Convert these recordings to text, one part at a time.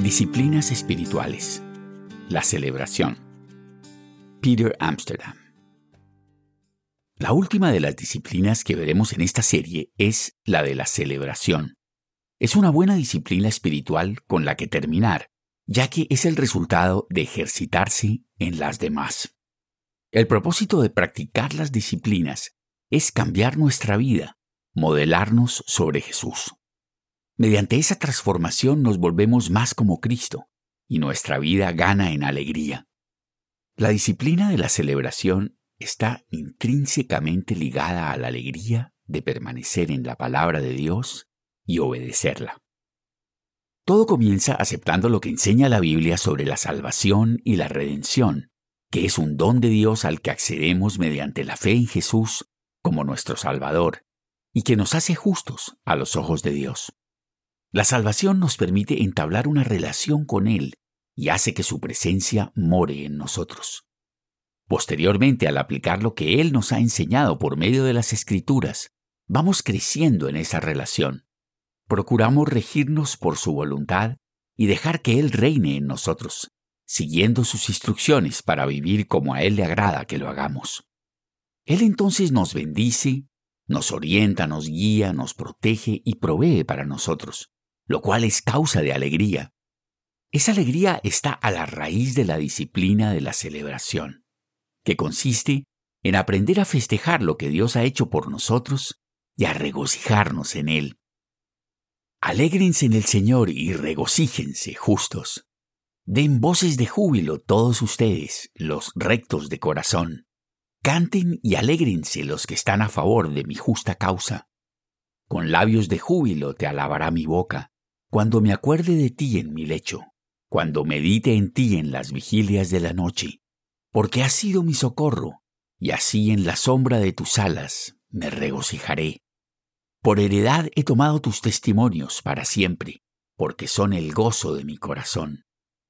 Disciplinas espirituales. La celebración. Peter Amsterdam. La última de las disciplinas que veremos en esta serie es la de la celebración. Es una buena disciplina espiritual con la que terminar, ya que es el resultado de ejercitarse en las demás. El propósito de practicar las disciplinas es cambiar nuestra vida, modelarnos sobre Jesús. Mediante esa transformación nos volvemos más como Cristo y nuestra vida gana en alegría. La disciplina de la celebración está intrínsecamente ligada a la alegría de permanecer en la palabra de Dios y obedecerla. Todo comienza aceptando lo que enseña la Biblia sobre la salvación y la redención, que es un don de Dios al que accedemos mediante la fe en Jesús como nuestro Salvador y que nos hace justos a los ojos de Dios. La salvación nos permite entablar una relación con Él y hace que su presencia more en nosotros. Posteriormente, al aplicar lo que Él nos ha enseñado por medio de las Escrituras, vamos creciendo en esa relación. Procuramos regirnos por su voluntad y dejar que Él reine en nosotros, siguiendo sus instrucciones para vivir como a Él le agrada que lo hagamos. Él entonces nos bendice, nos orienta, nos guía, nos protege y provee para nosotros, lo cual es causa de alegría. Esa alegría está a la raíz de la disciplina de la celebración, que consiste en aprender a festejar lo que Dios ha hecho por nosotros y a regocijarnos en Él. Alégrense en el Señor y regocíjense, justos. Den voces de júbilo todos ustedes, los rectos de corazón. Canten y alégrense los que están a favor de mi justa causa. Con labios de júbilo te alabará mi boca, cuando me acuerde de ti en mi lecho, cuando medite en ti en las vigilias de la noche, porque has sido mi socorro, y así en la sombra de tus alas me regocijaré. Por heredad he tomado tus testimonios para siempre, porque son el gozo de mi corazón.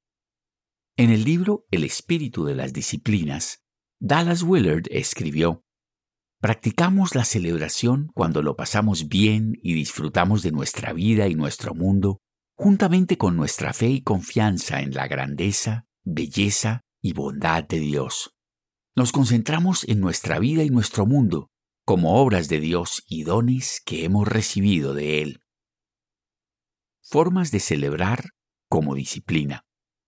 En el libro El espíritu de las disciplinas, Dallas Willard escribió: practicamos la celebración cuando lo pasamos bien y disfrutamos de nuestra vida y nuestro mundo, juntamente con nuestra fe y confianza en la grandeza, belleza y bondad de Dios. Nos concentramos en nuestra vida y nuestro mundo como obras de Dios y dones que hemos recibido de Él. Formas de celebrar como disciplina.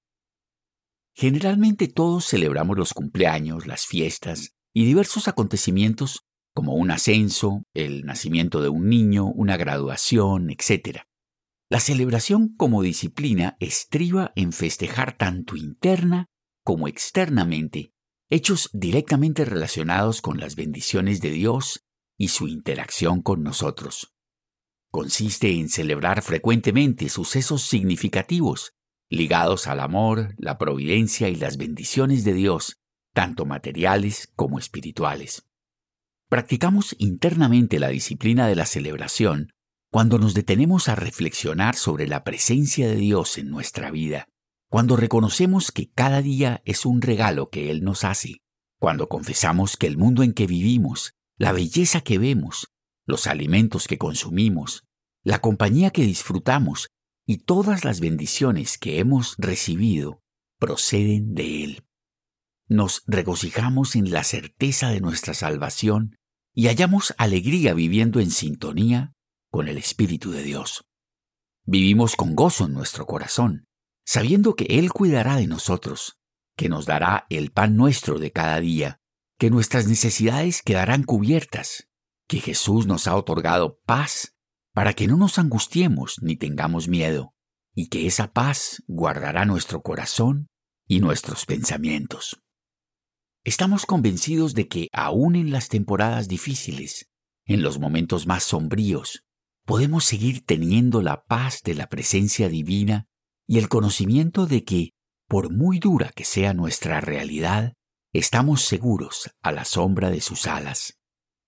Generalmente todos celebramos los cumpleaños, las fiestas y diversos acontecimientos como un ascenso, el nacimiento de un niño, una graduación, etc. La celebración como disciplina estriba en festejar tanto interna como externamente hechos directamente relacionados con las bendiciones de Dios y su interacción con nosotros. Consiste en celebrar frecuentemente sucesos significativos ligados al amor, la providencia y las bendiciones de Dios, tanto materiales como espirituales. Practicamos internamente la disciplina de la celebración cuando nos detenemos a reflexionar sobre la presencia de Dios en nuestra vida, cuando reconocemos que cada día es un regalo que Él nos hace, cuando confesamos que el mundo en que vivimos, la belleza que vemos, los alimentos que consumimos, la compañía que disfrutamos y todas las bendiciones que hemos recibido proceden de Él. Nos regocijamos en la certeza de nuestra salvación y hallamos alegría viviendo en sintonía con el Espíritu de Dios. Vivimos con gozo en nuestro corazón, sabiendo que Él cuidará de nosotros, que nos dará el pan nuestro de cada día, que nuestras necesidades quedarán cubiertas, que Jesús nos ha otorgado paz para que no nos angustiemos ni tengamos miedo, y que esa paz guardará nuestro corazón y nuestros pensamientos. Estamos convencidos de que aún en las temporadas difíciles, en los momentos más sombríos, podemos seguir teniendo la paz de la presencia divina y el conocimiento de que, por muy dura que sea nuestra realidad, estamos seguros a la sombra de sus alas.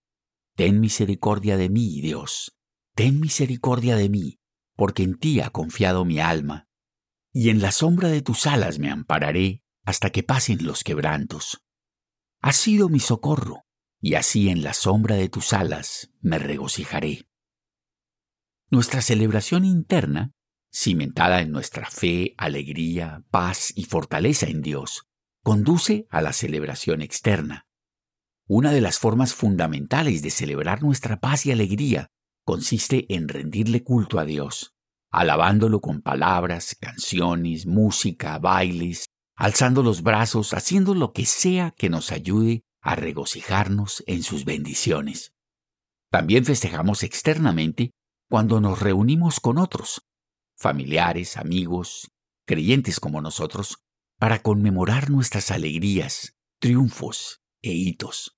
Ten misericordia de mí, Dios, ten misericordia de mí, porque en ti ha confiado mi alma, y en la sombra de tus alas me ampararé hasta que pasen los quebrantos. Has sido mi socorro, y así en la sombra de tus alas me regocijaré. Nuestra celebración interna cimentada en nuestra fe, alegría, paz y fortaleza en Dios, conduce a la celebración externa. Una de las formas fundamentales de celebrar nuestra paz y alegría consiste en rendirle culto a Dios, alabándolo con palabras, canciones, música, bailes, alzando los brazos, haciendo lo que sea que nos ayude a regocijarnos en sus bendiciones. También festejamos externamente cuando nos reunimos con otros, familiares, amigos, creyentes como nosotros, para conmemorar nuestras alegrías, triunfos e hitos.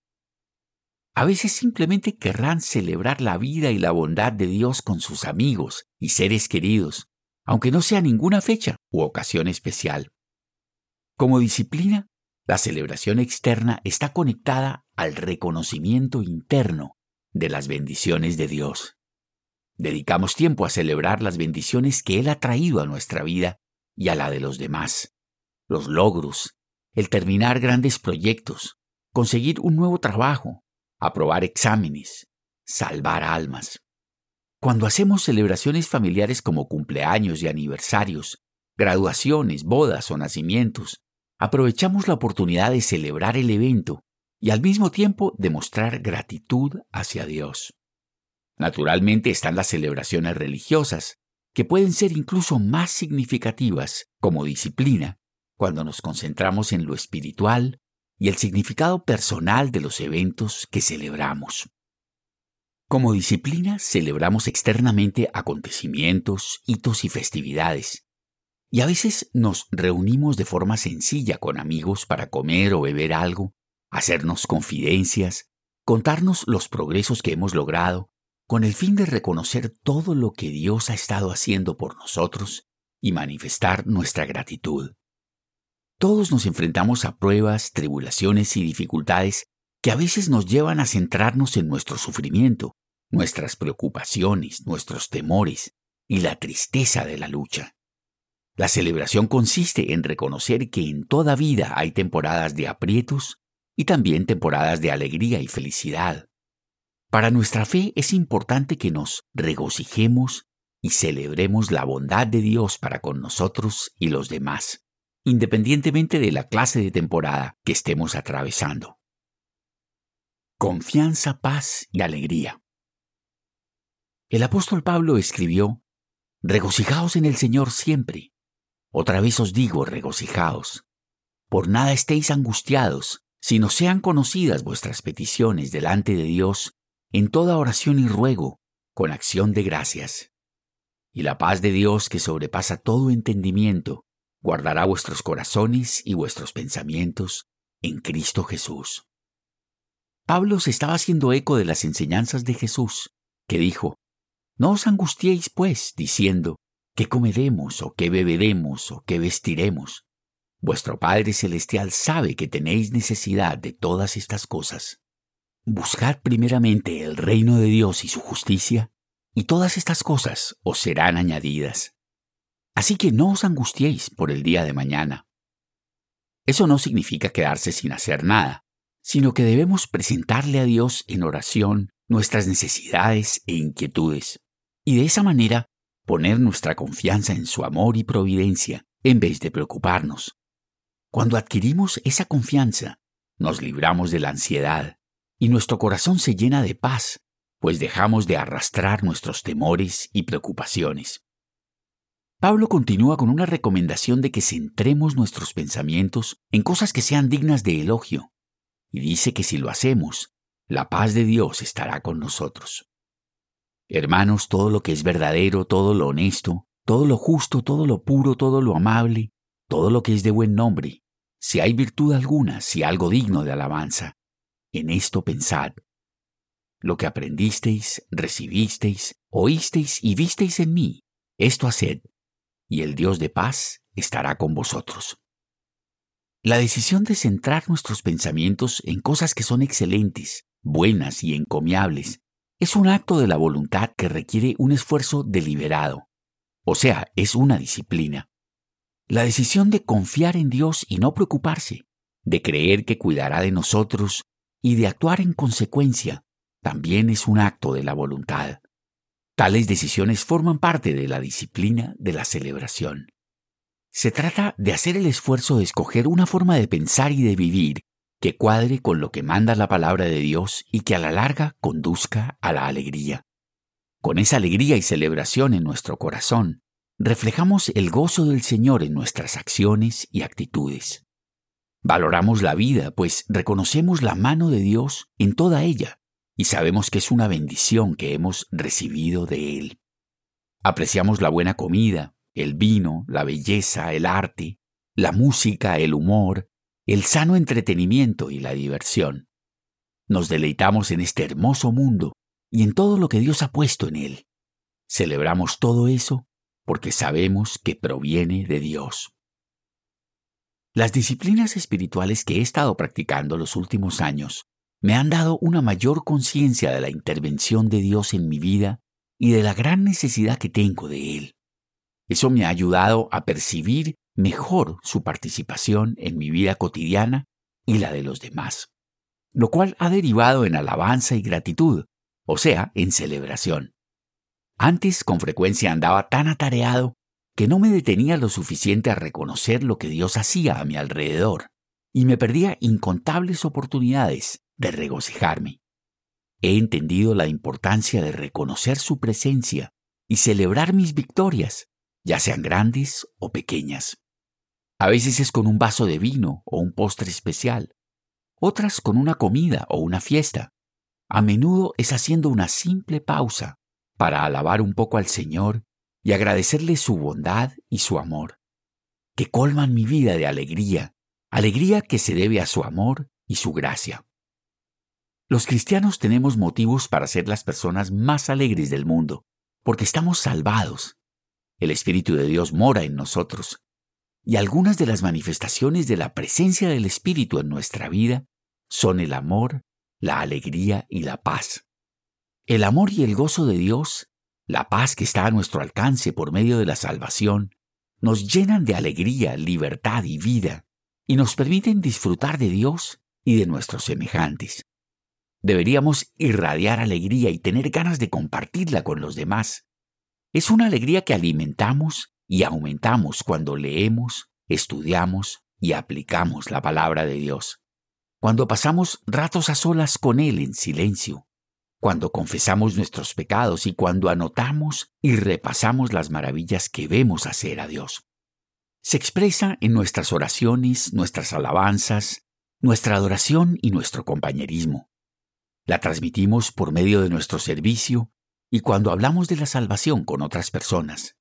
A veces simplemente querrán celebrar la vida y la bondad de Dios con sus amigos y seres queridos, aunque no sea ninguna fecha u ocasión especial. Como disciplina, la celebración externa está conectada al reconocimiento interno de las bendiciones de Dios. Dedicamos tiempo a celebrar las bendiciones que Él ha traído a nuestra vida y a la de los demás, los logros, el terminar grandes proyectos, conseguir un nuevo trabajo, aprobar exámenes, salvar almas. Cuando hacemos celebraciones familiares como cumpleaños y aniversarios, graduaciones, bodas o nacimientos, aprovechamos la oportunidad de celebrar el evento y al mismo tiempo demostrar gratitud hacia Dios. Naturalmente están las celebraciones religiosas, que pueden ser incluso más significativas como disciplina, cuando nos concentramos en lo espiritual y el significado personal de los eventos que celebramos. Como disciplina, celebramos externamente acontecimientos, hitos y festividades. Y a veces nos reunimos de forma sencilla con amigos para comer o beber algo, hacernos confidencias, contarnos los progresos que hemos logrado, con el fin de reconocer todo lo que Dios ha estado haciendo por nosotros y manifestar nuestra gratitud. Todos nos enfrentamos a pruebas, tribulaciones y dificultades que a veces nos llevan a centrarnos en nuestro sufrimiento, nuestras preocupaciones, nuestros temores y la tristeza de la lucha. La celebración consiste en reconocer que en toda vida hay temporadas de aprietos y también temporadas de alegría y felicidad. Para nuestra fe es importante que nos regocijemos y celebremos la bondad de Dios para con nosotros y los demás, independientemente de la clase de temporada que estemos atravesando. Confianza, paz y alegría. El apóstol Pablo escribió: «Regocijaos en el Señor siempre. Otra vez os digo, regocijaos. Por nada estéis angustiados, sino sean conocidas vuestras peticiones delante de Dios en toda oración y ruego, con acción de gracias. Y la paz de Dios, que sobrepasa todo entendimiento, guardará vuestros corazones y vuestros pensamientos en Cristo Jesús». Pablo se estaba haciendo eco de las enseñanzas de Jesús, que dijo: «No os angustiéis, pues, diciendo, ¿qué comeremos, o qué beberemos, o qué vestiremos? Vuestro Padre Celestial sabe que tenéis necesidad de todas estas cosas. Buscad primeramente el reino de Dios y su justicia, y todas estas cosas os serán añadidas. Así que no os angustiéis por el día de mañana». Eso no significa quedarse sin hacer nada, sino que debemos presentarle a Dios en oración nuestras necesidades e inquietudes, y de esa manera poner nuestra confianza en su amor y providencia en vez de preocuparnos. Cuando adquirimos esa confianza, nos libramos de la ansiedad y nuestro corazón se llena de paz, pues dejamos de arrastrar nuestros temores y preocupaciones. Pablo continúa con una recomendación de que centremos nuestros pensamientos en cosas que sean dignas de elogio, y dice que si lo hacemos, la paz de Dios estará con nosotros. Hermanos, todo lo que es verdadero, todo lo honesto, todo lo justo, todo lo puro, todo lo amable, todo lo que es de buen nombre, si hay virtud alguna, si algo digno de alabanza, en esto pensad. Lo que aprendisteis, recibisteis, oísteis y visteis en mí, esto haced, y el Dios de paz estará con vosotros. La decisión de centrar nuestros pensamientos en cosas que son excelentes, buenas y encomiables es un acto de la voluntad que requiere un esfuerzo deliberado, o sea, es una disciplina. La decisión de confiar en Dios y no preocuparse, de creer que cuidará de nosotros y de actuar en consecuencia, también es un acto de la voluntad. Tales decisiones forman parte de la disciplina de la celebración. Se trata de hacer el esfuerzo de escoger una forma de pensar y de vivir que cuadre con lo que manda la palabra de Dios y que a la larga conduzca a la alegría. Con esa alegría y celebración en nuestro corazón, reflejamos el gozo del Señor en nuestras acciones y actitudes. Valoramos la vida, pues reconocemos la mano de Dios en toda ella y sabemos que es una bendición que hemos recibido de Él. Apreciamos la buena comida, el vino, la belleza, el arte, la música, el humor, el sano entretenimiento y la diversión. Nos deleitamos en este hermoso mundo y en todo lo que Dios ha puesto en él. Celebramos todo eso porque sabemos que proviene de Dios. Las disciplinas espirituales que he estado practicando los últimos años me han dado una mayor conciencia de la intervención de Dios en mi vida y de la gran necesidad que tengo de Él. Eso me ha ayudado a percibir mejor su participación en mi vida cotidiana y la de los demás, lo cual ha derivado en alabanza y gratitud, o sea, en celebración. Antes, con frecuencia andaba tan atareado que no me detenía lo suficiente a reconocer lo que Dios hacía a mi alrededor, y me perdía incontables oportunidades de regocijarme. He entendido la importancia de reconocer su presencia y celebrar mis victorias, ya sean grandes o pequeñas. A veces es con un vaso de vino o un postre especial, otras con una comida o una fiesta. A menudo es haciendo una simple pausa para alabar un poco al Señor y agradecerle su bondad y su amor, que colman mi vida de alegría que se debe a su amor y su gracia. Los cristianos tenemos motivos para ser las personas más alegres del mundo, porque estamos salvados. El Espíritu de Dios mora en nosotros, y algunas de las manifestaciones de la presencia del Espíritu en nuestra vida son el amor, la alegría y la paz. El amor y el gozo de Dios, la paz que está a nuestro alcance por medio de la salvación, nos llenan de alegría, libertad y vida, y nos permiten disfrutar de Dios y de nuestros semejantes. Deberíamos irradiar alegría y tener ganas de compartirla con los demás. Es una alegría que alimentamos y aumentamos cuando leemos, estudiamos y aplicamos la palabra de Dios. Cuando pasamos ratos a solas con Él en silencio. Cuando confesamos nuestros pecados y cuando anotamos y repasamos las maravillas que vemos hacer a Dios. Se expresa en nuestras oraciones, nuestras alabanzas, nuestra adoración y nuestro compañerismo. La transmitimos por medio de nuestro servicio y cuando hablamos de la salvación con otras personas.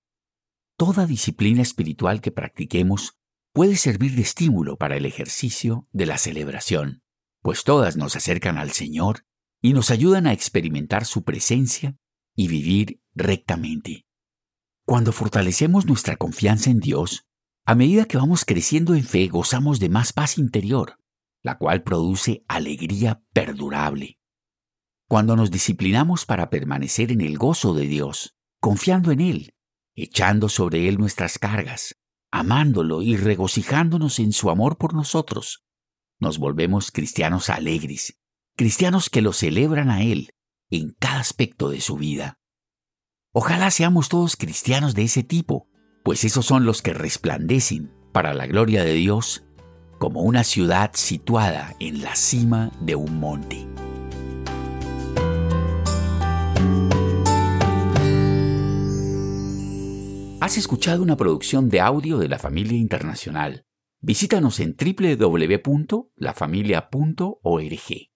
Toda disciplina espiritual que practiquemos puede servir de estímulo para el ejercicio de la celebración, pues todas nos acercan al Señor y nos ayudan a experimentar su presencia y vivir rectamente. Cuando fortalecemos nuestra confianza en Dios, a medida que vamos creciendo en fe, gozamos de más paz interior, la cual produce alegría perdurable. Cuando nos disciplinamos para permanecer en el gozo de Dios, confiando en Él, echando sobre Él nuestras cargas, amándolo y regocijándonos en su amor por nosotros, nos volvemos cristianos alegres, cristianos que lo celebran a Él en cada aspecto de su vida. Ojalá seamos todos cristianos de ese tipo, pues esos son los que resplandecen para la gloria de Dios como una ciudad situada en la cima de un monte. Has escuchado una producción de audio de La Familia Internacional. Visítanos en www.lafamilia.org.